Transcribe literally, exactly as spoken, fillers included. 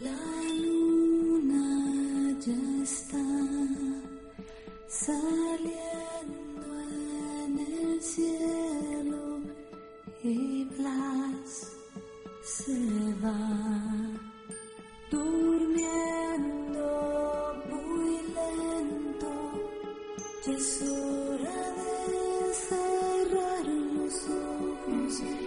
La luna ya está saliendo en el cielo y Blas se va durmiendo muy lento. Ya es hora de cerrar los ojos.